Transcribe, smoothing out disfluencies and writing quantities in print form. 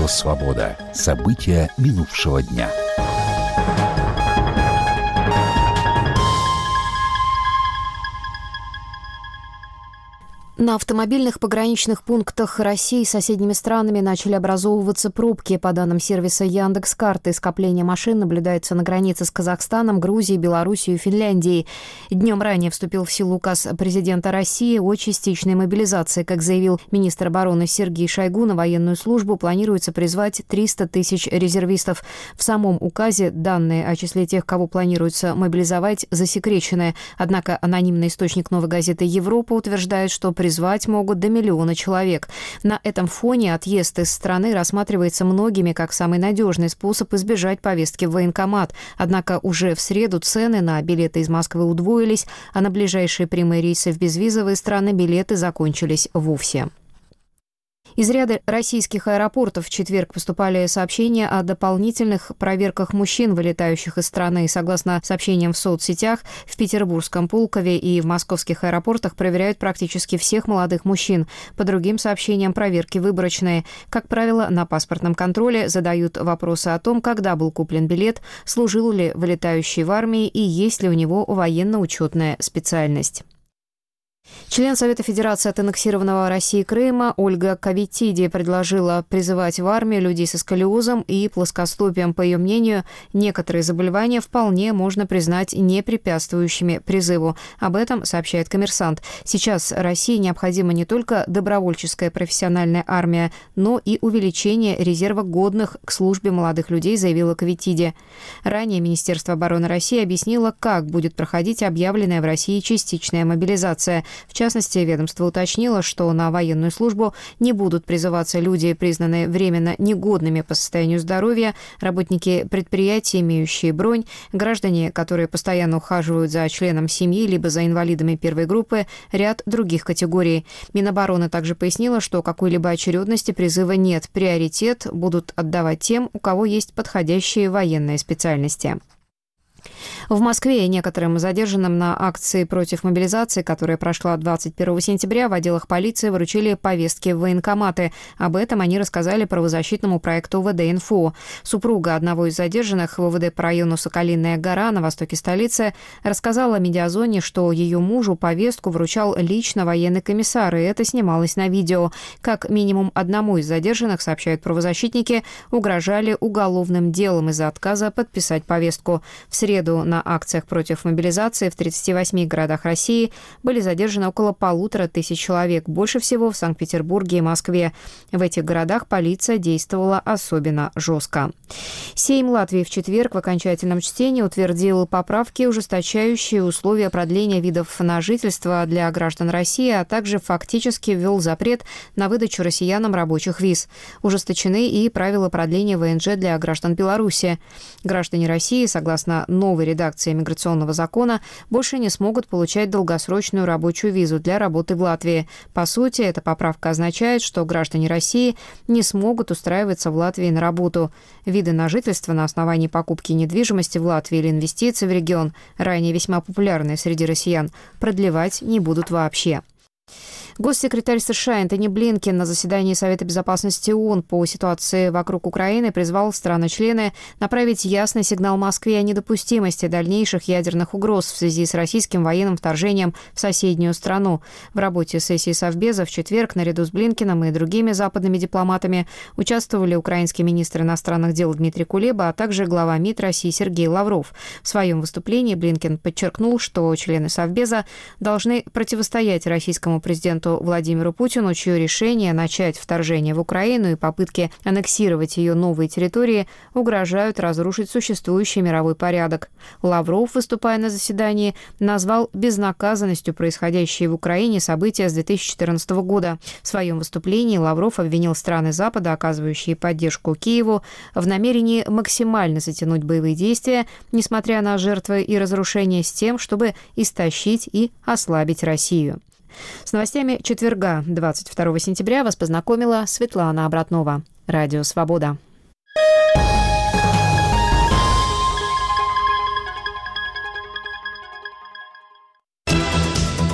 «Свобода». События минувшего дня. На автомобильных пограничных пунктах России с соседними странами начали образовываться пробки. По данным сервиса Яндекс.Карты, скопление машин наблюдается на границе с Казахстаном, Грузией, Белоруссией и Финляндией. Днем ранее вступил в силу указ президента России о частичной мобилизации. Как заявил министр обороны Сергей Шойгу, на военную службу планируется призвать 300 тысяч резервистов. В самом указе данные о числе тех, кого планируется мобилизовать, засекречены. Однако анонимный источник «Новой газеты Европа» утверждает, что призвать могут до 1 миллиона человек. На этом фоне отъезд из страны рассматривается многими как самый надежный способ избежать повестки в военкомат. Однако уже в среду цены на билеты из Москвы удвоились, а на ближайшие прямые рейсы в безвизовые страны билеты закончились вовсе. Из ряда российских аэропортов в четверг поступали сообщения о дополнительных проверках мужчин, вылетающих из страны. Согласно сообщениям в соцсетях, в Петербургском Пулкове и в московских аэропортах проверяют практически всех молодых мужчин. По другим сообщениям, проверки выборочные. Как правило, на паспортном контроле задают вопросы о том, когда был куплен билет, служил ли вылетающий в армии и есть ли у него военно-учетная специальность. Член Совета Федерации от аннексированного России Крыма Ольга Кавитиди предложила призывать в армию людей со сколиозом и плоскостопием. По ее мнению, некоторые заболевания вполне можно признать не препятствующими призыву. Об этом сообщает «Коммерсант». Сейчас России необходима не только добровольческая профессиональная армия, но и увеличение резерва годных к службе молодых людей, заявила Кавитиди. Ранее Министерство обороны России объяснило, как будет проходить объявленная в России частичная мобилизация. В частности, ведомство уточнило, что на военную службу не будут призываться люди, признанные временно негодными по состоянию здоровья, работники предприятий, имеющие бронь, граждане, которые постоянно ухаживают за членом семьи либо за инвалидами первой группы, ряд других категорий. Минобороны также пояснила, что какой-либо очередности призыва нет. Приоритет будут отдавать тем, у кого есть подходящие военные специальности. В Москве некоторым задержанным на акции против мобилизации, которая прошла 21 сентября, в отделах полиции вручили повестки в военкоматы. Об этом они рассказали правозащитному проекту ВД-Инфо. Супруга одного из задержанных в ВВД по району Соколиная гора на востоке столицы рассказала медиазоне, что ее мужу повестку вручал лично военный комиссар, и это снималось на видео. Как минимум одному из задержанных, сообщают правозащитники, угрожали уголовным делом из-за отказа подписать повестку. В среду на акциях против мобилизации в 38 городах России были задержаны около 1500 человек, больше всего в Санкт-Петербурге и Москве. В этих городах полиция действовала особенно жестко. Сейм Латвии в четверг в окончательном чтении утвердил поправки, ужесточающие условия продления видов на жительство для граждан России, а также фактически ввел запрет на выдачу россиянам рабочих виз. Ужесточены и правила продления ВНЖ для граждан Беларуси. Граждане России, согласно новой редакции миграционного закона, больше не смогут получать долгосрочную рабочую визу для работы в Латвии. По сути, эта поправка означает, что граждане России не смогут устраиваться в Латвии на работу. Виды на жительство на основании покупки недвижимости в Латвии или инвестиций в регион, ранее весьма популярные среди россиян, продлевать не будут вообще. Госсекретарь США Энтони Блинкен на заседании Совета безопасности ООН по ситуации вокруг Украины призвал страны-члены направить ясный сигнал Москве о недопустимости дальнейших ядерных угроз в связи с российским военным вторжением в соседнюю страну. В работе сессии Совбеза в четверг наряду с Блинкеном и другими западными дипломатами участвовали украинский министр иностранных дел Дмитрий Кулеба, а также глава МИД России Сергей Лавров. В своем выступлении Блинкен подчеркнул, что члены Совбеза должны противостоять российскому президенту Владимиру Путину, чье решение начать вторжение в Украину и попытки аннексировать ее новые территории угрожают разрушить существующий мировой порядок. Лавров, выступая на заседании, назвал безнаказанностью происходящие в Украине события с 2014 года. В своем выступлении Лавров обвинил страны Запада, оказывающие поддержку Киеву, в намерении максимально затянуть боевые действия, несмотря на жертвы и разрушения, с тем, чтобы истощить и ослабить Россию. С новостями четверга, 22 сентября, вас познакомила Светлана Обратнова. Радио «Свобода».